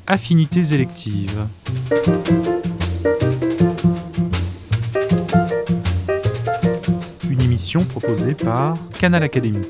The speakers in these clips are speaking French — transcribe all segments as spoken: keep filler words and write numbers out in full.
Affinités électives. Une émission proposée par Canal Académie.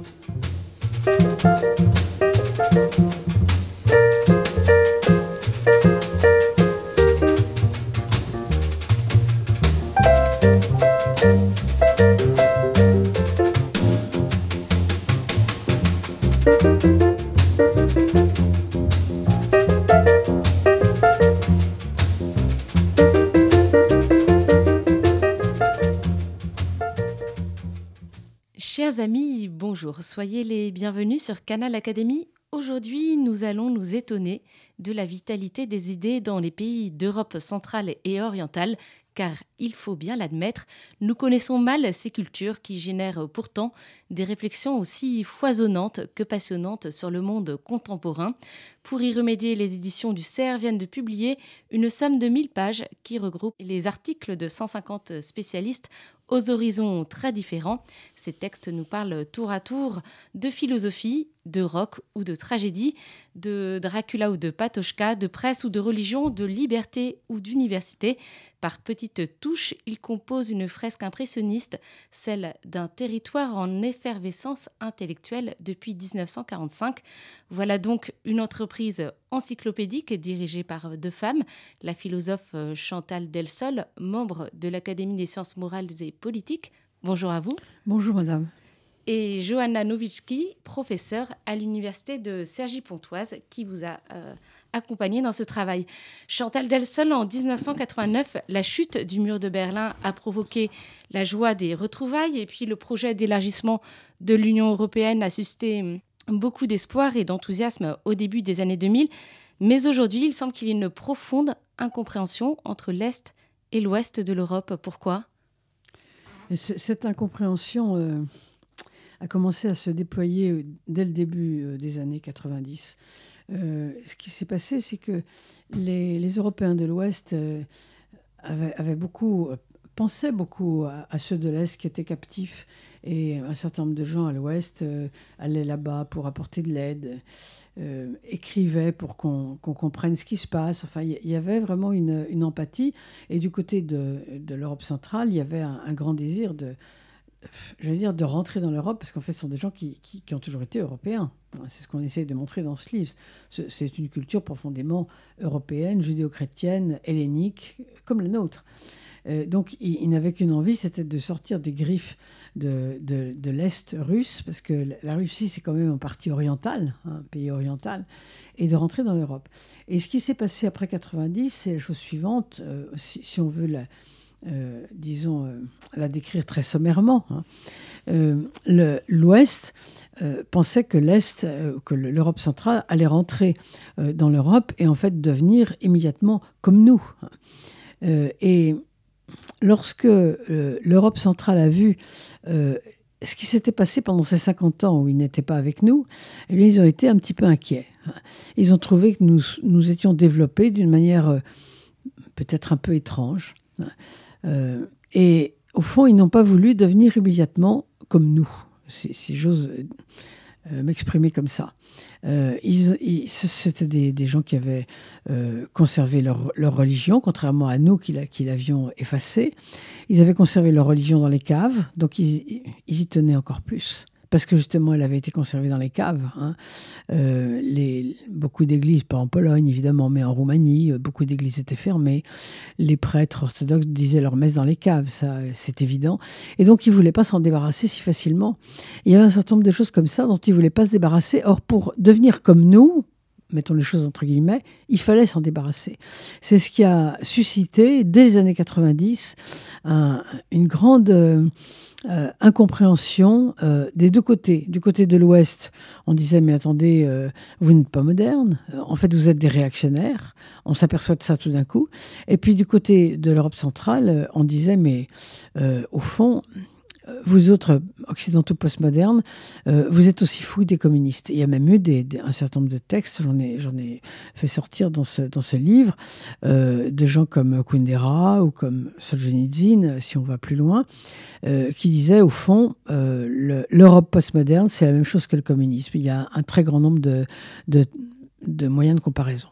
Chers amis, bonjour, soyez les bienvenus sur Canal Académie. Aujourd'hui, nous allons nous étonner de la vitalité des idées dans les pays d'Europe centrale et orientale, car il faut bien l'admettre, nous connaissons mal ces cultures qui génèrent pourtant des réflexions aussi foisonnantes que passionnantes sur le monde contemporain. Pour y remédier, les éditions du Cerf viennent de publier une somme de mille pages qui regroupe les articles de cent cinquante spécialistes aux horizons très différents. Ces textes nous parlent tour à tour de philosophie, de rock ou de tragédie, de Dracula ou de Patochka, de presse ou de religion, de liberté ou d'université. Par petites touches, ils composent une fresque impressionniste, celle d'un territoire en effervescence intellectuelle depuis dix-neuf cent quarante-cinq. Voilà donc une entreprise encyclopédique dirigée par deux femmes, la philosophe Chantal Delsol, membre de l'Académie des sciences morales et politiques. Bonjour à vous. Bonjour madame. Et Johanna Nowicki, professeure à l'université de Cergy-Pontoise, qui vous a euh, accompagné dans ce travail. Chantal Delsol, en dix-neuf cent quatre-vingt-neuf, la chute du mur de Berlin a provoqué la joie des retrouvailles et puis le projet d'élargissement de l'Union européenne a suscité beaucoup d'espoir et d'enthousiasme au début des années deux mille. Mais aujourd'hui, il semble qu'il y ait une profonde incompréhension entre l'Est et l'Ouest de l'Europe. Pourquoi ? Et cette incompréhension euh, a commencé à se déployer dès le début euh, des années quatre-vingt-dix. Euh, ce qui s'est passé, c'est que les, les Européens de l'Ouest euh, avaient, avaient beaucoup, euh, pensaient beaucoup à, à ceux de l'Est qui étaient captifs. Et un certain nombre de gens à l'Ouest euh, allaient là-bas pour apporter de l'aide, euh, écrivaient pour qu'on, qu'on comprenne ce qui se passe. Enfin, il y, y avait vraiment une, une empathie. Et du côté de, de l'Europe centrale, il y avait un, un grand désir de, je veux dire, de rentrer dans l'Europe, parce qu'en fait, ce sont des gens qui, qui, qui ont toujours été européens. C'est ce qu'on essaie de montrer dans ce livre. C'est, c'est une culture profondément européenne, judéo-chrétienne, hellénique, comme la nôtre. Euh, donc, ils, ils n'avaient qu'une envie, c'était de sortir des griffes de, de, de l'Est russe, parce que la Russie, c'est quand même un parti oriental, hein, un pays oriental, et de rentrer dans l'Europe. Et ce qui s'est passé après quatre-vingt-dix, c'est la chose suivante, euh, si, si on veut la, euh, disons, euh, la décrire très sommairement. Hein. Euh, le, L'Ouest euh, pensait que l'Est, euh, que l'Europe centrale allait rentrer euh, dans l'Europe et en fait devenir immédiatement comme nous. Hein. Euh, et lorsque euh, l'Europe centrale a vu euh, ce qui s'était passé pendant ces cinquante ans où ils n'étaient pas avec nous, eh bien, ils ont été un petit peu inquiets. Ils ont trouvé que nous, nous étions développés d'une manière euh, peut-être un peu étrange. Euh, et au fond, ils n'ont pas voulu devenir immédiatement comme nous, si, si j'ose euh, m'exprimer comme ça. Euh, ils, ils, c'était des, des gens qui avaient euh, conservé leur, leur religion, contrairement à nous qui, la, qui l'avions effacée. Ils avaient conservé leur religion dans les caves, donc ils, ils y tenaient encore plus. Parce que justement, elle avait été conservée dans les caves. Hein. Euh, les, beaucoup d'églises, pas en Pologne évidemment, mais en Roumanie, beaucoup d'églises étaient fermées. Les prêtres orthodoxes disaient leur messe dans les caves, ça c'est évident. Et donc, ils ne voulaient pas s'en débarrasser si facilement. Il y avait un certain nombre de choses comme ça dont ils ne voulaient pas se débarrasser. Or, pour devenir comme nous, mettons les choses entre guillemets, il fallait s'en débarrasser. C'est ce qui a suscité, dès les années quatre-vingt-dix, un, une grande euh, euh, incompréhension euh, des deux côtés. Du côté de l'Ouest, on disait « mais attendez, euh, vous n'êtes pas moderne, en fait vous êtes des réactionnaires ». On s'aperçoit de ça tout d'un coup. Et puis du côté de l'Europe centrale, on disait « mais euh, au fond », vous autres occidentaux postmodernes, euh, vous êtes aussi fous des communistes. Il y a même eu des, des, un certain nombre de textes, j'en ai, j'en ai fait sortir dans ce, dans ce livre, euh, de gens comme Kundera ou comme Solzhenitsyn, si on va plus loin, euh, qui disaient, au fond, euh, le, l'Europe postmoderne, c'est la même chose que le communisme. Il y a un très grand nombre de, de, de moyens de comparaison.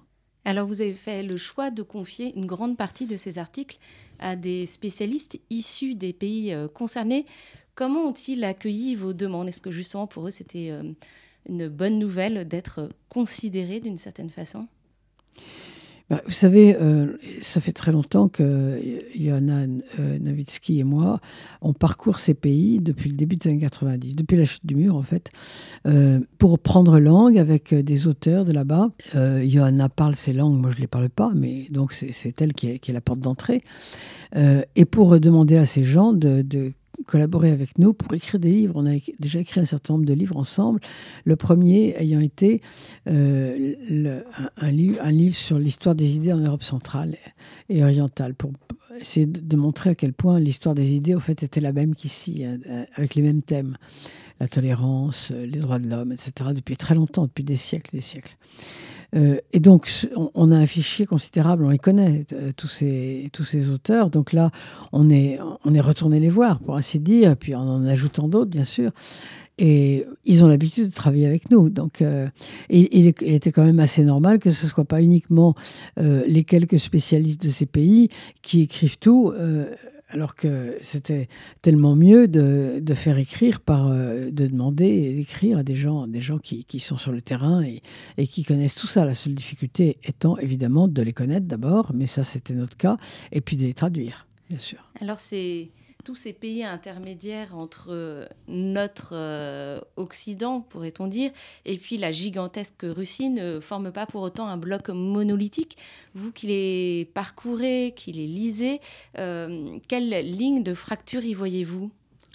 Alors vous avez fait le choix de confier une grande partie de ces articles à des spécialistes issus des pays euh, concernés. Comment ont-ils accueilli vos demandes? Est-ce que justement pour eux c'était euh, une bonne nouvelle d'être considérés d'une certaine façon? Bah, vous savez, euh, ça fait très longtemps que Johanna euh, Nowicki et moi, on parcourt ces pays depuis le début des années quatre-vingt-dix, depuis la chute du mur en fait, euh, pour prendre langue avec des auteurs de là-bas. Euh, Johanna parle ces langues, moi je ne les parle pas, mais donc c'est, c'est elle qui est, qui est la porte d'entrée. Euh, et pour demander à ces gens de, de collaborer avec nous pour écrire des livres. On a déjà écrit un certain nombre de livres ensemble. Le premier ayant été euh, le, un, un, livre, un livre sur l'histoire des idées en Europe centrale et orientale, pour essayer de montrer à quel point l'histoire des idées, au fait, était la même qu'ici, avec les mêmes thèmes. La tolérance, les droits de l'homme, et cetera, depuis très longtemps, depuis des siècles des siècles. Euh, et donc, on, on a un fichier considérable, on les connaît, euh, tous, ces, tous ces auteurs. Donc là, on est, on est retourné les voir, pour ainsi dire, puis en en ajoutant d'autres, bien sûr. Et ils ont l'habitude de travailler avec nous. Donc, euh, et, il, il était quand même assez normal que ce ne soit pas uniquement euh, les quelques spécialistes de ces pays qui écrivent tout, euh, alors que c'était tellement mieux de, de faire écrire, par, euh, de demander et d'écrire à des gens, des gens qui, qui sont sur le terrain et, et qui connaissent tout ça. La seule difficulté étant évidemment de les connaître d'abord, mais ça c'était notre cas, et puis de les traduire, bien sûr. Alors c'est tous ces pays intermédiaires entre notre euh, Occident, pourrait-on dire, et puis la gigantesque Russie ne forment pas pour autant un bloc monolithique. Vous qui les parcourez, qui les lisez, euh, quelle ligne de fracture y voyez-vous?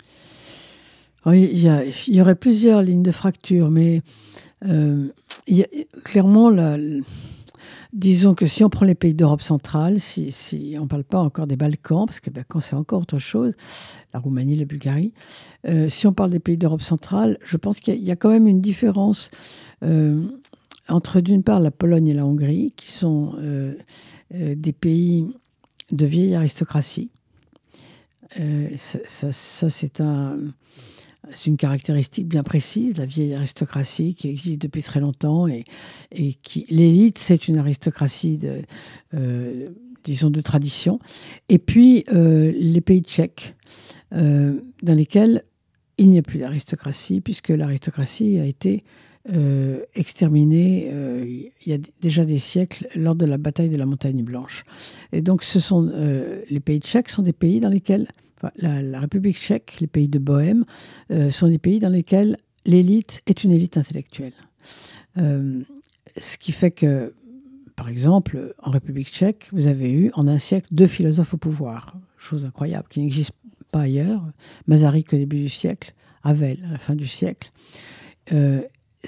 Oui, il y, a, il y aurait plusieurs lignes de fracture, mais euh, il y a, clairement, la, disons que si on prend les pays d'Europe centrale, si, si on ne parle pas encore des Balkans, parce que les Balkans c'est encore autre chose, la Roumanie, la Bulgarie, euh, si on parle des pays d'Europe centrale, je pense qu'il y a, il y a quand même une différence euh, entre d'une part la Pologne et la Hongrie, qui sont euh, euh, des pays de vieille aristocratie. Euh, ça, ça, ça c'est un... C'est une caractéristique bien précise, la vieille aristocratie qui existe depuis très longtemps et, et qui l'élite, c'est une aristocratie de, euh, disons, de tradition. Et puis euh, les pays tchèques, euh, dans lesquels il n'y a plus d'aristocratie, puisque l'aristocratie a été euh, exterminée euh, il y a déjà des siècles lors de la bataille de la Montagne Blanche. Et donc, ce sont euh, les pays tchèques sont des pays dans lesquels La, la République tchèque, les pays de Bohême, euh, sont des pays dans lesquels l'élite est une élite intellectuelle. Euh, ce qui fait que, par exemple, en République tchèque, vous avez eu en un siècle deux philosophes au pouvoir. Chose incroyable, qui n'existe pas ailleurs. Masaryk au début du siècle, Havel à la fin du siècle. Euh,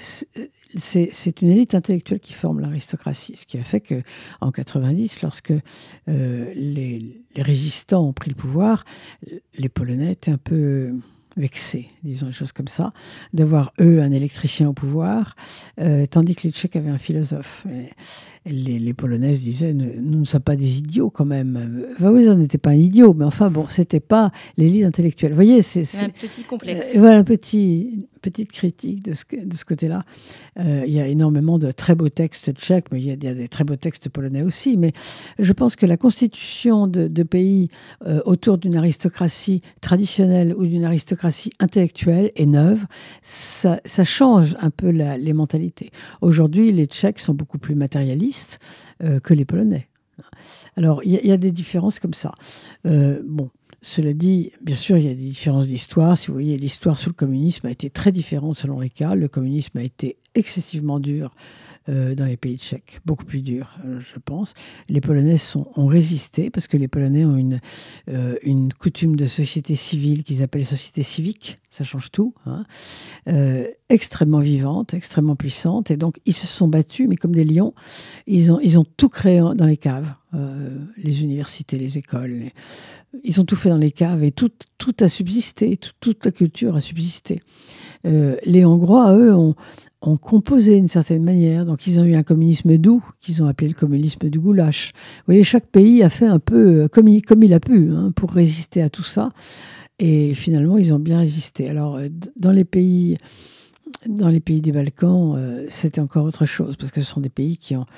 C'est, c'est une élite intellectuelle qui forme l'aristocratie, ce qui a fait qu'en quatre-vingt-dix, lorsque euh, les, les résistants ont pris le pouvoir, les Polonais étaient un peu vexés, disons des choses comme ça, d'avoir, eux, un électricien au pouvoir, euh, tandis que les Tchèques avaient un philosophe. Et, et les, les Polonaises disaient, nous, nous ne sommes pas des idiots quand même. Enfin, oui, ça n'était pas un idiot, mais enfin, bon, c'était pas l'élite intellectuelle. Vous voyez, c'est... c'est un petit complexe. Euh, voilà, un petit... petite critique de ce, de ce côté-là. Euh, il y a énormément de très beaux textes tchèques, mais il y a, il y a des très beaux textes polonais aussi. Mais je pense que la constitution de, de pays euh, autour d'une aristocratie traditionnelle ou d'une aristocratie intellectuelle et neuve, ça, ça change un peu la, les mentalités. Aujourd'hui, les Tchèques sont beaucoup plus matérialistes euh, que les Polonais. Alors, il y, il y a des différences comme ça. Euh, bon. Cela dit, bien sûr, il y a des différences d'histoire. Si vous voyez, l'histoire sous le communisme a été très différente selon les cas. Le communisme a été excessivement dur euh, dans les pays tchèques, beaucoup plus dur, euh, je pense. Les Polonais sont, ont résisté parce que les Polonais ont une, euh, une coutume de société civile qu'ils appellent société civique. Ça change tout. Hein. Euh, extrêmement vivante, extrêmement puissante. Et donc, ils se sont battus, mais comme des lions. Ils ont, ils ont tout créé dans les caves. Euh, les universités, les écoles. Les... Ils ont tout fait dans les caves et tout, tout a subsisté. Tout, toute la culture a subsisté. Euh, les Hongrois, eux, ont, ont composé d'une certaine manière. Donc, ils ont eu un communisme doux, qu'ils ont appelé le communisme du goulash. Vous voyez, chaque pays a fait un peu comme il, comme il a pu hein, pour résister à tout ça. Et finalement, ils ont bien résisté. Alors, dans les pays, dans les pays des Balkans, euh, c'était encore autre chose, parce que ce sont des pays qui ont,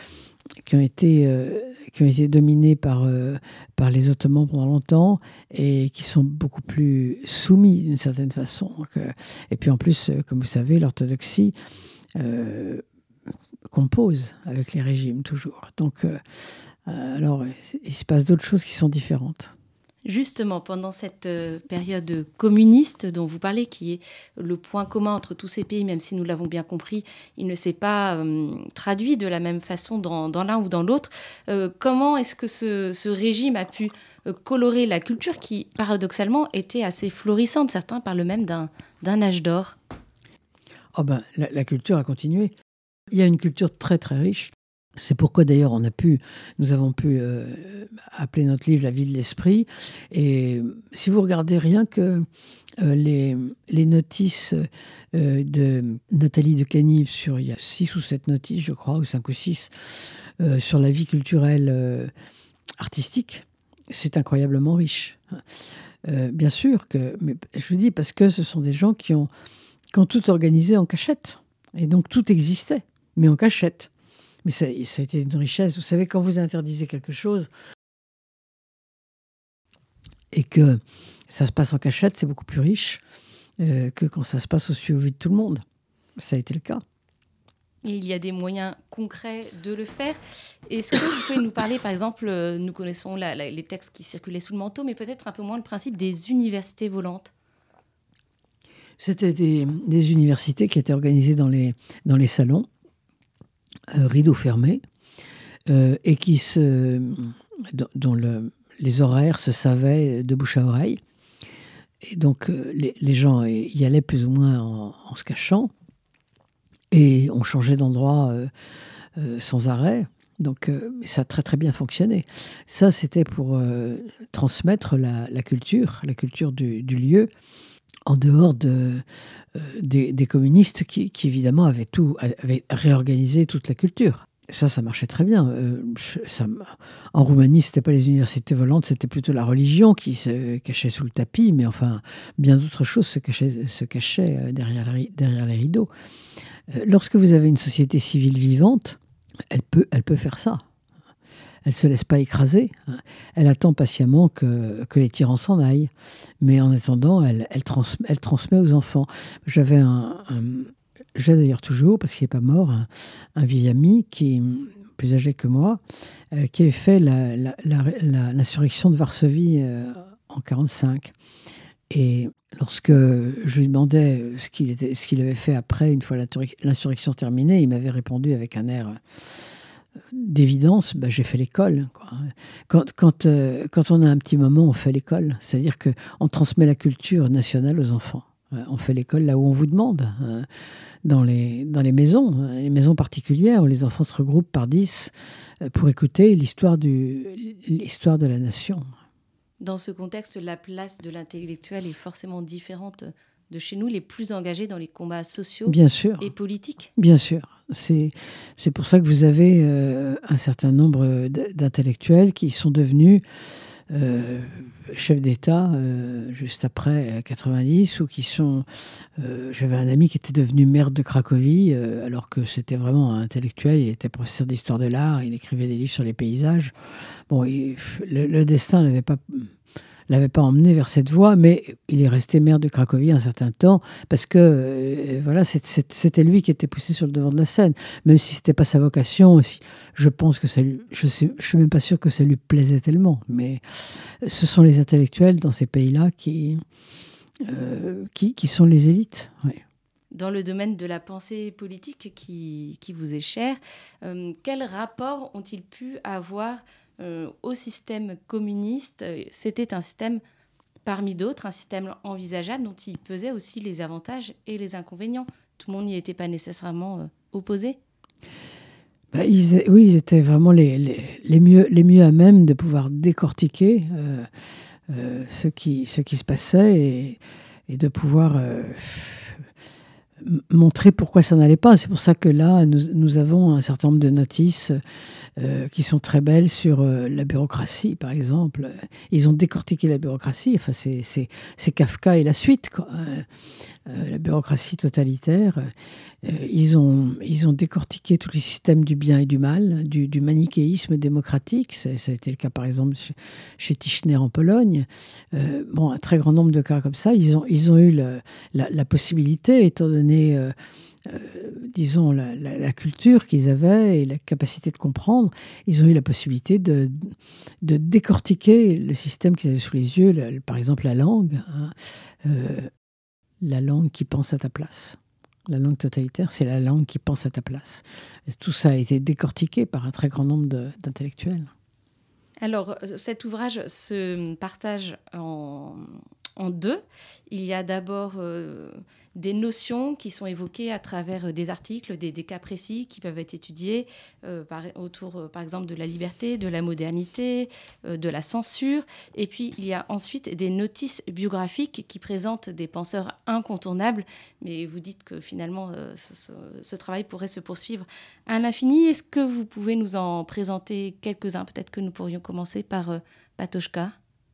qui ont été, euh, qui ont été dominés par, euh, par les Ottomans pendant longtemps et qui sont beaucoup plus soumis d'une certaine façon. Donc, euh, et puis en plus, euh, comme vous savez, l'orthodoxie euh, compose avec les régimes toujours. Donc, euh, alors, il se passe d'autres choses qui sont différentes. Justement, pendant cette euh, période communiste dont vous parlez, qui est le point commun entre tous ces pays, même si nous l'avons bien compris, il ne s'est pas euh, traduit de la même façon dans, dans l'un ou dans l'autre. Euh, comment est-ce que ce, ce régime a pu euh, colorer la culture qui, paradoxalement, était assez florissante? Certains parlent même d'un, d'un âge d'or. Oh ben, la, la culture a continué. Il y a une culture très très riche. C'est pourquoi d'ailleurs on a pu, nous avons pu euh, appeler notre livre La vie de l'esprit. Et si vous regardez rien que euh, les, les notices euh, de Nathalie de Canives, sur, il y a six ou sept notices je crois, ou cinq ou six, euh, sur la vie culturelle euh, artistique, c'est incroyablement riche. Euh, bien sûr que, mais je vous dis parce que ce sont des gens qui ont, qui ont tout organisé en cachette. Et donc tout existait, mais en cachette. Mais ça, ça a été une richesse. Vous savez, quand vous interdisez quelque chose et que ça se passe en cachette, c'est beaucoup plus riche euh, que quand ça se passe au su au vu de tout le monde. Ça a été le cas. Et il y a des moyens concrets de le faire. Est-ce que vous pouvez nous parler, par exemple, euh, nous connaissons la, la, les textes qui circulaient sous le manteau, mais peut-être un peu moins le principe des universités volantes? C'était des, des universités qui étaient organisées dans les, dans les salons, Euh, rideaux fermés, euh, et qui se, dont le, les horaires se savaient de bouche à oreille. Et donc, euh, les, les gens y allaient plus ou moins en, en se cachant, et on changeait d'endroit euh, euh, sans arrêt. Donc, euh, ça a très très bien fonctionné. Ça, c'était pour euh, transmettre la, la culture, la culture du, du lieu, en dehors de, euh, des, des communistes qui, qui, évidemment, avaient, tout, avaient réorganisé toute la culture. Ça, ça marchait très bien. Euh, ça, en Roumanie, ce n'était pas les universités volantes, c'était plutôt la religion qui se cachait sous le tapis, mais enfin, bien d'autres choses se cachaient, se cachaient derrière, la, derrière les rideaux. Euh, lorsque vous avez une société civile vivante, elle peut, elle peut faire ça. Elle ne se laisse pas écraser. Elle attend patiemment que, que les tyrans s'en aillent. Mais en attendant, elle, elle, trans, elle transmet aux enfants. J'avais un, un j'ai d'ailleurs toujours, parce qu'il n'est pas mort, un, un vieil ami qui plus âgé que moi, euh, qui avait fait la, la, la, la, l'insurrection de Varsovie euh, en quarante-cinq. Et lorsque je lui demandais ce qu'il, était, ce qu'il avait fait après, une fois l'insurrection terminée, il m'avait répondu avec un air d'évidence, bah, j'ai fait l'école. Quoi. Quand, quand, euh, quand on a un petit moment, on fait l'école. C'est-à-dire qu'on transmet la culture nationale aux enfants. On fait l'école là où on vous demande, dans les, dans les maisons, les maisons particulières où les enfants se regroupent par dix pour écouter l'histoire, du, l'histoire de la nation. Dans ce contexte, la place de l'intellectuel est forcément différente de chez nous, les plus engagés dans les combats sociaux Bien sûr. et politiques. Bien sûr. C'est, c'est pour ça que vous avez euh, un certain nombre d'intellectuels qui sont devenus Euh, chefs d'État euh, juste après quatre-vingt-dix, ou qui sont... Euh, j'avais un ami qui était devenu maire de Cracovie, euh, alors que c'était vraiment un intellectuel, il était professeur d'histoire de l'art, il écrivait des livres sur les paysages. Bon, il, le, le destin l'avait pas... l'avait pas emmené vers cette voie, mais il est resté maire de Cracovie un certain temps, parce que euh, voilà, c'est, c'est, c'était lui qui était poussé sur le devant de la scène, même si c'était pas sa vocation. Aussi, je pense que ça lui, je sais, je suis même pas sûr que ça lui plaisait tellement, mais ce sont les intellectuels dans ces pays-là qui, euh, qui, qui sont les élites. Ouais. Dans le domaine de la pensée politique qui, qui vous est cher, euh, quel rapport ont-ils pu avoir Euh, au système communiste? C'était un système parmi d'autres, un système envisageable dont il pesait aussi les avantages et les inconvénients. Tout le monde n'y était pas nécessairement euh, opposé. Bah, ils, oui, ils étaient vraiment les, les, les, mieux, les mieux à même de pouvoir décortiquer euh, euh, ce, qui, ce qui se passait et, et de pouvoir euh, montrer pourquoi ça n'allait pas. C'est pour ça que là, nous, nous avons un certain nombre de notices euh, qui sont très belles sur euh, la bureaucratie, par exemple. Ils ont décortiqué la bureaucratie. Enfin, c'est, c'est, c'est Kafka et la suite, quoi. Euh, euh, la bureaucratie totalitaire. Euh, ils ont, ils ont décortiqué tous les systèmes du bien et du mal, du, du manichéisme démocratique. Ça, ça a été le cas, par exemple, chez, chez Tischner en Pologne. Euh, bon, un très grand nombre de cas comme ça. Ils ont, ils ont eu le, la, la possibilité, étant donné, euh, euh, disons, la, la, la culture qu'ils avaient et la capacité de comprendre, ils ont eu la possibilité de, de décortiquer le système qu'ils avaient sous les yeux, le, par exemple la langue, hein, euh, la langue qui pense à ta place. La langue totalitaire, c'est la langue qui pense à ta place. Et tout ça a été décortiqué par un très grand nombre de, d'intellectuels. Alors, cet ouvrage se partage en, en deux. Il y a d'abord euh, des notions qui sont évoquées à travers des articles, des, des cas précis qui peuvent être étudiés euh, par, autour, euh, par exemple, de la liberté, de la modernité, euh, de la censure. Et puis, il y a ensuite des notices biographiques qui présentent des penseurs incontournables. Mais vous dites que finalement, euh, ce, ce, ce travail pourrait se poursuivre à l'infini. Est-ce que vous pouvez nous en présenter quelques-uns ? Peut-être que nous pourrions commencer par euh, Patočka.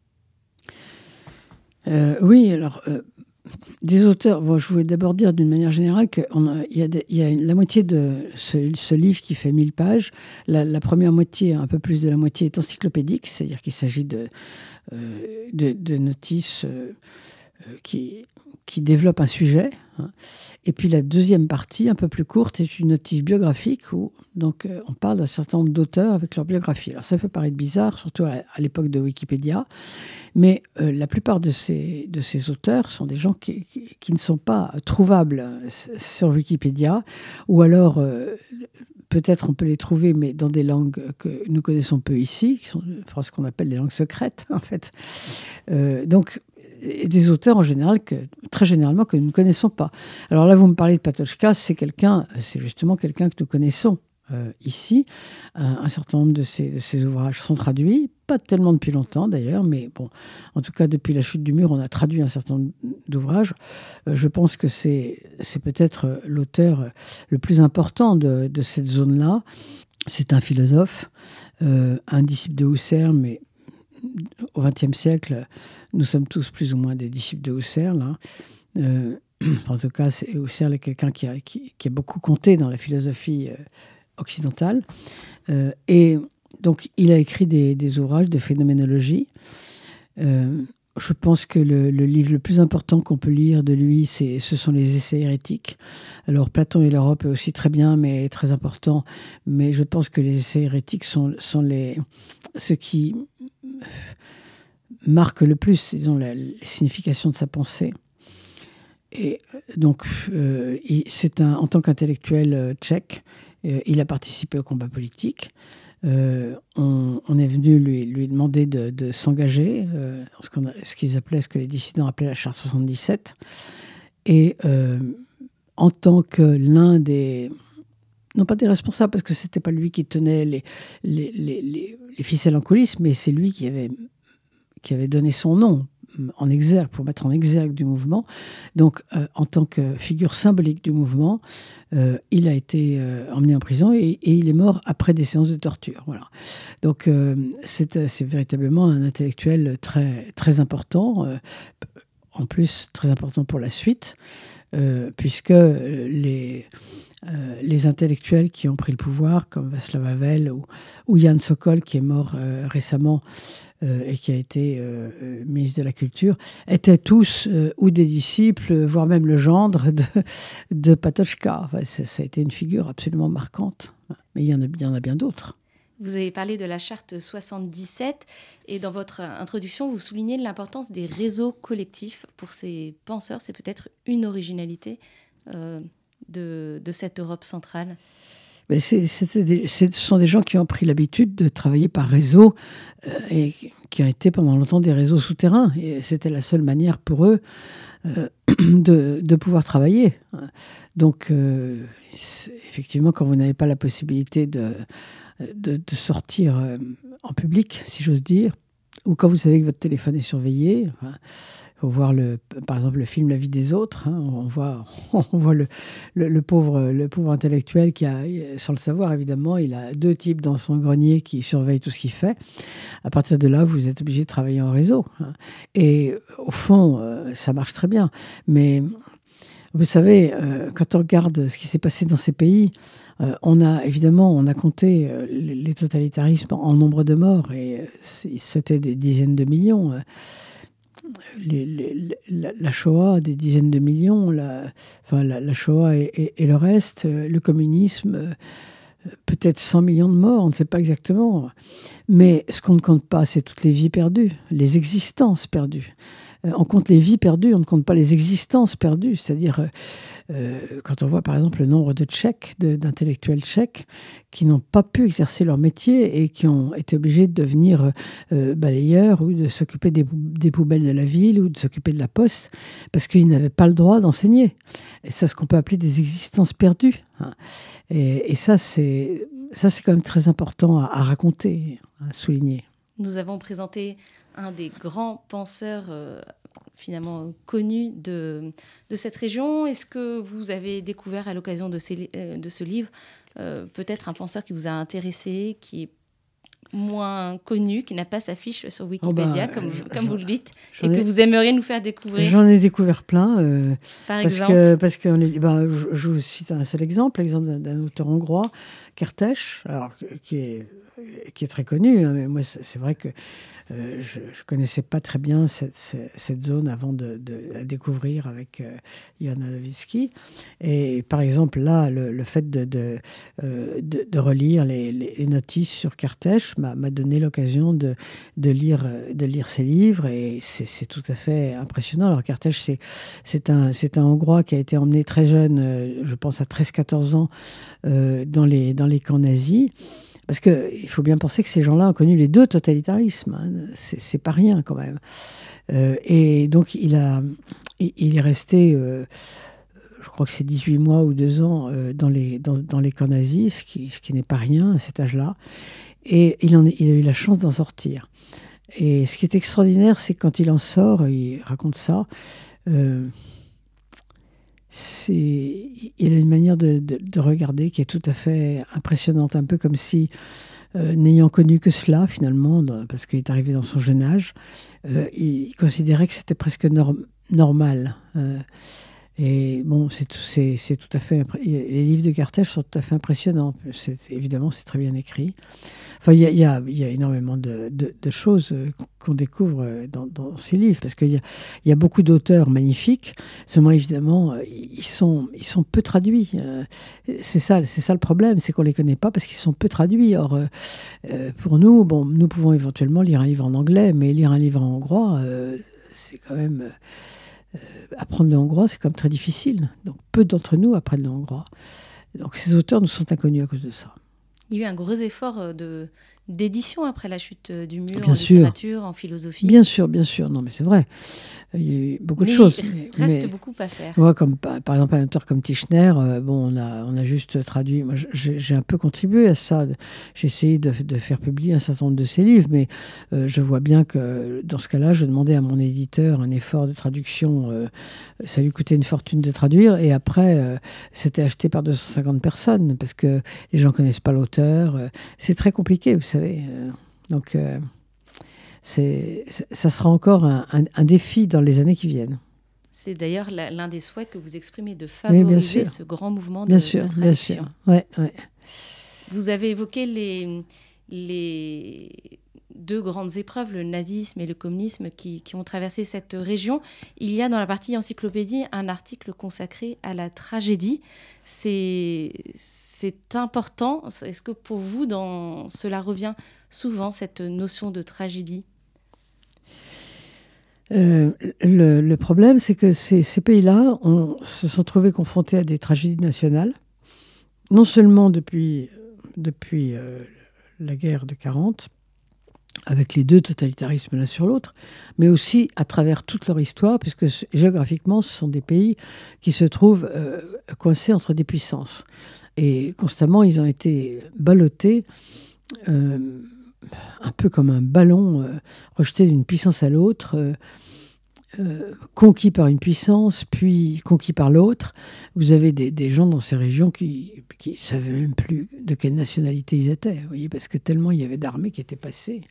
Euh, oui, alors, euh, des auteurs, bon, je voulais d'abord dire d'une manière générale qu'il y a, des, y a une, la moitié de ce, ce livre qui fait mille pages. La, la première moitié, un peu plus de la moitié, est encyclopédique, c'est-à-dire qu'il s'agit de, euh, de, de notices euh, qui, qui développent un sujet. Hein. Et puis la deuxième partie, un peu plus courte, est une notice biographique où donc, euh, on parle d'un certain nombre d'auteurs avec leur biographie. Alors ça peut paraître bizarre, surtout à, à l'époque de Wikipédia, mais euh, la plupart de ces, de ces auteurs sont des gens qui, qui, qui ne sont pas trouvables sur Wikipédia, ou alors euh, peut-être on peut les trouver, mais dans des langues que nous connaissons peu ici, qui sont enfin, ce qu'on appelle les langues secrètes, en fait. Euh, donc, et des auteurs en général, que, très généralement, que nous ne connaissons pas. Alors là, vous me parlez de Patočka, c'est quelqu'un, c'est justement quelqu'un que nous connaissons euh, ici. Un, un certain nombre de ses, de ses ouvrages sont traduits, pas tellement depuis longtemps d'ailleurs, mais bon, en tout cas depuis la chute du mur, on a traduit un certain nombre d'ouvrages. Euh, je pense que c'est, c'est peut-être l'auteur le plus important de, de cette zone-là. C'est un philosophe, euh, un disciple de Husserl, mais au vingtième siècle, nous sommes tous plus ou moins des disciples de Husserl. Hein. Euh, en tout cas, c'est, Husserl est quelqu'un qui a, qui, qui a beaucoup compté dans la philosophie euh, occidentale. Euh, et donc, il a écrit des, des ouvrages de phénoménologie. Euh, je pense que le, le livre le plus important qu'on peut lire de lui, c'est, ce sont les Essais hérétiques. Alors, Platon et l'Europe est aussi très bien, mais très important. Mais je pense que les Essais hérétiques sont, sont les, ceux qui marque le plus, disons, la, la signification de sa pensée. Et donc, euh, il, c'est un, en tant qu'intellectuel euh, tchèque, euh, il a participé au combat politique. Euh, on, on est venu lui, lui demander de, de s'engager, euh, ce, qu'on a, ce qu'ils appelaient, ce que les dissidents appelaient la charte soixante-dix-sept. Et euh, en tant que l'un des... non pas des responsables, parce que ce n'était pas lui qui tenait les, les, les, les, les ficelles en coulisses, mais c'est lui qui avait, qui avait donné son nom en exergue, pour mettre en exergue du mouvement. Donc, euh, en tant que figure symbolique du mouvement, euh, il a été euh, emmené en prison et, et il est mort après des séances de torture. Voilà. Donc, euh, c'est, c'est véritablement un intellectuel très, très important, euh, en plus très important pour la suite, euh, puisque les... Euh, les intellectuels qui ont pris le pouvoir, comme Václav Havel ou, ou Jan Sokol, qui est mort euh, récemment euh, et qui a été euh, euh, ministre de la Culture, étaient tous euh, ou des disciples, voire même le gendre de, de Patočka. Enfin, ça, ça a été une figure absolument marquante. Mais il y en a, il y en a bien d'autres. Vous avez parlé de la charte soixante-dix-sept et dans votre introduction, vous soulignez l'importance des réseaux collectifs pour ces penseurs. C'est peut-être une originalité euh, De, de cette Europe centrale. Mais c'est, c'était des, c'est, ce sont des gens qui ont pris l'habitude de travailler par réseau euh, et qui ont été pendant longtemps des réseaux souterrains. Et c'était la seule manière pour eux euh, de, de pouvoir travailler. Donc, euh, effectivement, quand vous n'avez pas la possibilité de, de, de sortir euh, en public, si j'ose dire, ou quand vous savez que votre téléphone est surveillé. Enfin, il faut voir, le, par exemple, le film La vie des autres. Hein, on voit, on voit le, le, le, pauvre, le pauvre intellectuel qui a, sans le savoir évidemment, il a deux types dans son grenier qui surveillent tout ce qu'il fait. À partir de là, vous êtes obligé de travailler en réseau. Hein. Et au fond, euh, ça marche très bien. Mais vous savez, euh, quand on regarde ce qui s'est passé dans ces pays, euh, on a évidemment, on a compté euh, les totalitarismes en nombre de morts, et euh, c'était des dizaines de millions. Euh, les, les, la, la Shoah, des dizaines de millions, la, enfin, la, la Shoah et, et, et le reste, euh, le communisme, euh, peut-être cent millions de morts, on ne sait pas exactement. Mais ce qu'on ne compte pas, c'est toutes les vies perdues, les existences perdues. On compte les vies perdues, on ne compte pas les existences perdues. C'est-à-dire, euh, quand on voit par exemple le nombre de Tchèques, de, d'intellectuels tchèques, qui n'ont pas pu exercer leur métier et qui ont été obligés de devenir euh, balayeurs ou de s'occuper des, des poubelles de la ville ou de s'occuper de la poste, parce qu'ils n'avaient pas le droit d'enseigner. Et c'est ce qu'on peut appeler des existences perdues. Hein. Et, et ça, c'est, ça, c'est quand même très important à, à raconter, à souligner. Nous avons présenté un des grands penseurs euh, finalement connus de, de cette région. Est-ce que vous avez découvert à l'occasion de, ces, euh, de ce livre euh, peut-être un penseur qui vous a intéressé, qui est moins connu, qui n'a pas sa fiche sur Wikipédia, oh bah, comme, comme vous le dites, et ai, que vous aimeriez nous faire découvrir? J'en ai découvert plein. Euh, Par parce exemple que, parce que on est, ben, je, je vous cite un seul exemple, l'exemple d'un, d'un auteur hongrois, Kertész, alors, qui, est, qui est très connu. Hein, mais moi, c'est, c'est vrai que euh, je ne connaissais pas très bien cette, cette, cette zone avant de, de la découvrir avec euh, Jan Adamski. Et par exemple, là, le, le fait de, de, euh, de, de relire les, les notices sur Kertész m'a, m'a donné l'occasion de, de, lire, de lire ses livres, et c'est, c'est tout à fait impressionnant. Alors Kertész, c'est, c'est, un, c'est un Hongrois qui a été emmené très jeune, euh, je pense à treize quatorze ans, euh, dans, les, dans les camps nazis. Parce qu'il faut bien penser que ces gens-là ont connu les deux totalitarismes. Hein. C'est, c'est pas rien quand même. Euh, et donc il, a, il, il est resté... Euh, je crois que c'est dix-huit mois ou deux ans euh, dans, les, dans, dans les camps nazis, ce qui, ce qui n'est pas rien à cet âge-là. Et il, en, il a eu la chance d'en sortir. Et ce qui est extraordinaire, c'est que quand il en sort, il raconte ça, euh, c'est, il a une manière de, de, de regarder qui est tout à fait impressionnante, un peu comme si, euh, n'ayant connu que cela finalement, parce qu'il est arrivé dans son jeune âge, euh, il considérait que c'était presque norm, normal. Euh, Et bon, c'est tout, c'est, c'est tout à fait... Les livres de Kertész sont tout à fait impressionnants. C'est, évidemment, c'est très bien écrit. Enfin, il y a, y a, y a énormément de, de, de choses qu'on découvre dans, dans ces livres, parce qu'il y a, y a beaucoup d'auteurs magnifiques. Seulement, évidemment, ils sont, ils sont peu traduits. C'est ça, c'est ça le problème, c'est qu'on ne les connaît pas parce qu'ils sont peu traduits. Or, euh, pour nous, bon, nous pouvons éventuellement lire un livre en anglais, mais lire un livre en hongrois, euh, c'est quand même... Euh, apprendre le hongrois, c'est quand même très difficile. Donc, peu d'entre nous apprennent le hongrois. Donc, ces auteurs nous sont inconnus à cause de ça. Il y a eu un gros effort de, d'édition après la chute du mur, bien en sûr. littérature, en philosophie. Bien sûr, bien sûr. Non, mais c'est vrai. Il y a eu beaucoup mais de choses. Il reste mais, beaucoup à faire. Ouais, comme, par exemple, un auteur comme Tischner, euh, bon, on a, on a juste traduit. Moi, j'ai, j'ai un peu contribué à ça. J'ai essayé de, de faire publier un certain nombre de ses livres, mais euh, je vois bien que dans ce cas-là, je demandais à mon éditeur un effort de traduction. Euh, ça lui coûtait une fortune de traduire, et après, euh, c'était acheté par deux cent cinquante personnes parce que les gens ne connaissent pas l'auteur. Euh, c'est très compliqué, vous savez. Euh, donc. Euh, C'est, ça sera encore un, un, un défi dans les années qui viennent. C'est d'ailleurs la, l'un des souhaits que vous exprimez, de favoriser ce grand mouvement de, bien sûr, de traduction. Bien sûr, ouais, ouais. Vous avez évoqué les, les deux grandes épreuves, le nazisme et le communisme, qui, qui ont traversé cette région. Il y a dans la partie encyclopédie un article consacré à la tragédie. C'est, c'est important. Est-ce que pour vous, dans, cela revient souvent, cette notion de tragédie ? Euh, le, le problème, c'est que ces, ces pays-là on, se sont trouvés confrontés à des tragédies nationales, non seulement depuis, depuis euh, la guerre de quarante, avec les deux totalitarismes l'un sur l'autre, mais aussi à travers toute leur histoire, puisque géographiquement, ce sont des pays qui se trouvent euh, coincés entre des puissances. Et constamment, ils ont été ballottés euh, un peu comme un ballon euh, rejeté d'une puissance à l'autre, euh, euh, conquis par une puissance, puis conquis par l'autre. Vous avez des, des gens dans ces régions qui ne savaient même plus de quelle nationalité ils étaient, vous voyez, parce que tellement il y avait d'armées qui étaient passées.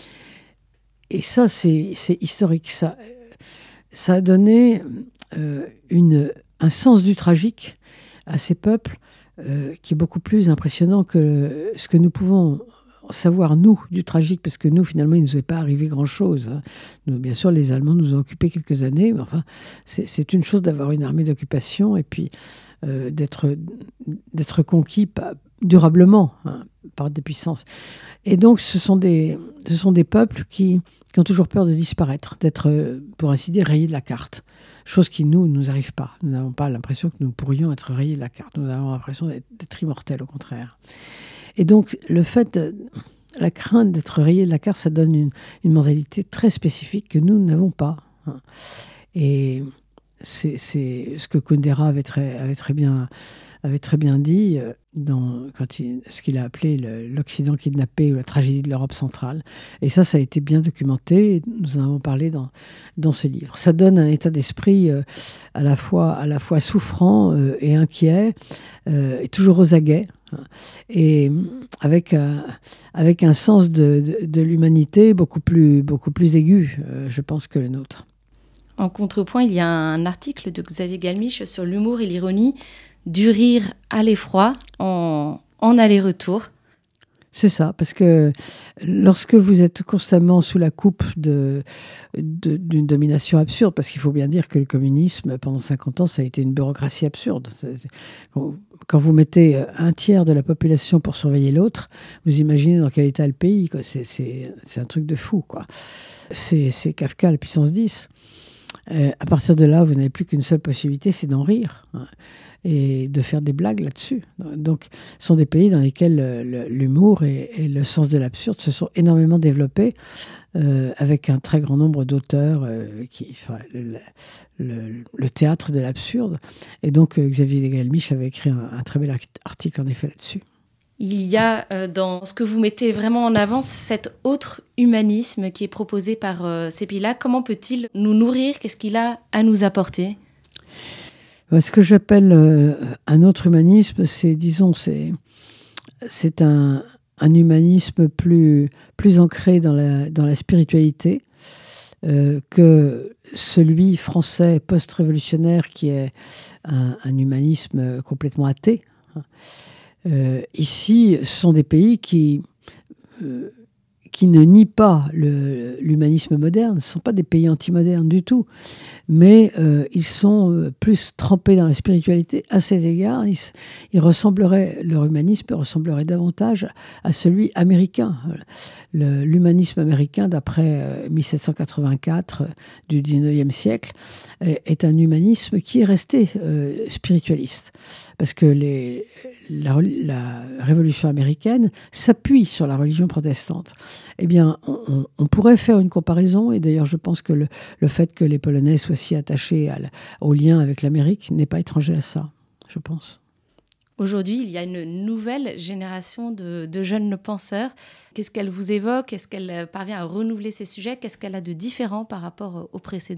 Et ça, c'est, c'est historique. Ça, ça a donné euh, une, un sens du tragique à ces peuples euh, qui est beaucoup plus impressionnant que ce que nous pouvons savoir, nous, du tragique, parce que nous, finalement, il ne nous est pas arrivé grand-chose. Hein. Nous, bien sûr, les Allemands nous ont occupés quelques années, mais enfin, c'est, c'est une chose d'avoir une armée d'occupation et puis euh, d'être, d'être conquis pas, durablement hein, par des puissances. Et donc, ce sont des, ce sont des peuples qui, qui ont toujours peur de disparaître, d'être, pour ainsi dire, rayés de la carte. Chose qui, nous, ne nous arrive pas. Nous n'avons pas l'impression que nous pourrions être rayés de la carte. Nous avons l'impression d'être, d'être immortels, au contraire. Et donc, le fait, de, la crainte d'être rayé de la carte, ça donne une, une mentalité très spécifique que nous n'avons pas. Hein. Et c'est, c'est ce que Kundera avait très, avait très, bien, avait très bien dit dans quand il, ce qu'il a appelé le, l'Occident kidnappé ou la tragédie de l'Europe centrale. Et ça, ça a été bien documenté. Nous en avons parlé dans, dans ce livre. Ça donne un état d'esprit euh, à la fois, à la fois souffrant euh, et inquiet, euh, et toujours aux aguets. Et avec un, avec un sens de, de, de l'humanité beaucoup plus, beaucoup plus aigu, euh, je pense, que le nôtre. En contrepoint, il y a un article de Xavier Galmiche sur l'humour et l'ironie, du rire à l'effroi en, en aller-retour. C'est ça, parce que lorsque vous êtes constamment sous la coupe de, de, d'une domination absurde, parce qu'il faut bien dire que le communisme, pendant cinquante ans, ça a été une bureaucratie absurde. Quand vous mettez un tiers de la population pour surveiller l'autre, vous imaginez dans quel état le pays, quoi. C'est, c'est, c'est un truc de fou, quoi. C'est, c'est Kafka, la puissance dix. Euh, à partir de là, vous n'avez plus qu'une seule possibilité, c'est d'en rire. Hein, et de faire des blagues là-dessus. Donc, ce sont des pays dans lesquels le, le, l'humour et, et le sens de l'absurde se sont énormément développés, euh, avec un très grand nombre d'auteurs, euh, qui, enfin, le, le, le théâtre de l'absurde. Et donc, euh, Xavier Galmiche avait écrit un, un très bel article, en effet, là-dessus. Il y a euh, dans ce que vous mettez vraiment en avant cet autre humanisme qui est proposé par euh, ces pays-là. Comment peut-il nous nourrir ? Qu'est-ce qu'il a à nous apporter ? Ce que j'appelle euh, un autre humanisme, c'est, disons, c'est, c'est un, un humanisme plus, plus ancré dans la, dans la spiritualité euh, que celui français post-révolutionnaire qui est un, un humanisme complètement athée. Euh, ici, ce sont des pays qui... Euh, qui ne nient pas le, l'humanisme moderne. Ce ne sont pas des pays antimodernes du tout, mais euh, ils sont plus trempés dans la spiritualité. À cet égard, ils, ils ressembleraient, leur humanisme ressemblerait davantage à celui américain. Le, l'humanisme américain, d'après euh, dix-sept cent quatre-vingt-quatre, euh, du dix-neuvième siècle, est, est un humanisme qui est resté euh, spiritualiste. Parce que les, la, la révolution américaine s'appuie sur la religion protestante. Eh bien, on, on pourrait faire une comparaison, et d'ailleurs je pense que le, le fait que les Polonais soient si attachés à, au lien avec l'Amérique n'est pas étranger à ça, je pense. Aujourd'hui, il y a une nouvelle génération de, de jeunes penseurs. Qu'est-ce qu'elle vous évoque ? Est-ce qu'elle parvient à renouveler ces sujets ? Qu'est-ce qu'elle a de différent par rapport aux précédentes ?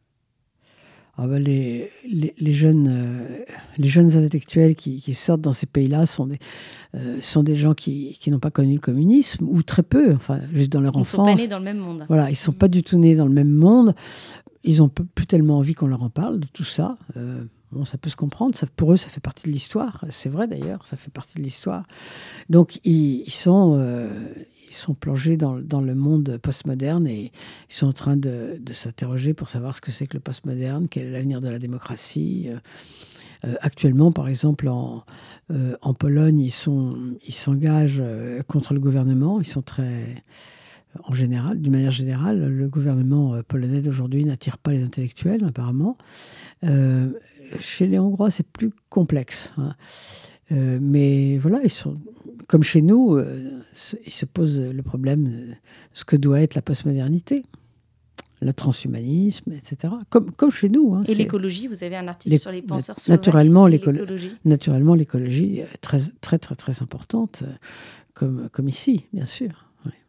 Ah ben les, les, les, jeunes, euh, les jeunes intellectuels qui, qui sortent dans ces pays-là sont des, euh, sont des gens qui, qui n'ont pas connu le communisme, ou très peu, enfin, juste dans leur enfance. Ils ne sont pas nés dans le même monde. Voilà, ils ne sont mmh. pas du tout nés dans le même monde. Ils n'ont plus tellement envie qu'on leur en parle de tout ça. Euh, bon, ça peut se comprendre. Ça, pour eux, ça fait partie de l'histoire. C'est vrai d'ailleurs, ça fait partie de l'histoire. Donc, ils, ils sont... Euh, Ils sont plongés dans, dans le monde postmoderne et ils sont en train de, de s'interroger pour savoir ce que c'est que le postmoderne, quel est l'avenir de la démocratie. Euh, actuellement, par exemple, en, euh, en Pologne, ils, sont, ils s'engagent euh, contre le gouvernement. Ils sont très... En général, d'une manière générale, le gouvernement euh, polonais d'aujourd'hui n'attire pas les intellectuels, apparemment. Euh, chez les Hongrois, c'est plus complexe. Hein. Euh, mais voilà, ils sont, comme chez nous, euh, ils se posent le problème de ce que doit être la postmodernité, le transhumanisme, et cetera. Comme, comme chez nous. Hein, et c'est... l'écologie, vous avez un article sur les penseurs nat- naturellement, l'écolo- l'écologie. Naturellement, l'écologie est très, très, très, très importante, comme, comme ici, bien sûr. Oui.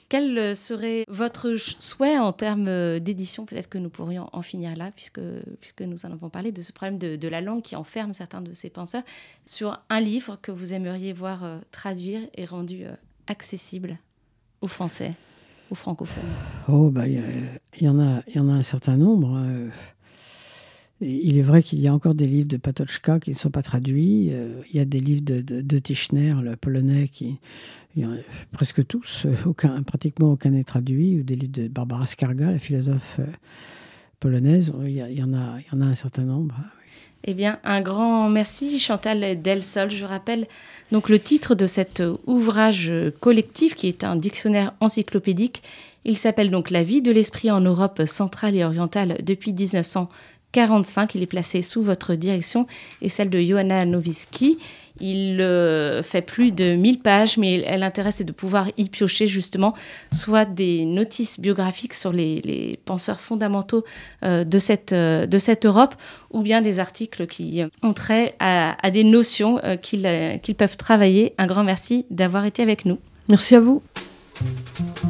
Quel serait votre souhait en termes d'édition ? Peut-être que nous pourrions en finir là, puisque, puisque nous en avons parlé de ce problème de, de la langue qui enferme certains de ces penseurs, sur un livre que vous aimeriez voir euh, traduire et rendu euh, accessible aux Français, aux francophones. Oh, bah, il y, y, en a, y en a un certain nombre. Euh, il est vrai qu'il y a encore des livres de Patočka qui ne sont pas traduits. Euh, il y a des livres de, de, de Tischner, le polonais, qui, il y en a presque tous, aucun, pratiquement aucun n'est traduit, ou des livres de Barbara Skarga, la philosophe euh, polonaise. Il y, a, il, y en a, il y en a un certain nombre. Eh bien, un grand merci, Chantal Delsol. Je rappelle donc le titre de cet ouvrage collectif qui est un dictionnaire encyclopédique. Il s'appelle donc « La vie de l'esprit en Europe centrale et orientale depuis dix-neuf cent quarante-cinq ». Il est placé sous votre direction et celle de Johanna Nowicki. Il euh, fait plus de mille pages, mais l'intérêt, c'est de pouvoir y piocher justement soit des notices biographiques sur les, les penseurs fondamentaux euh, de, cette, euh, de cette Europe, ou bien des articles qui ont trait à, à des notions euh, qu'ils, euh, qu'ils peuvent travailler. Un grand merci d'avoir été avec nous. Merci à vous.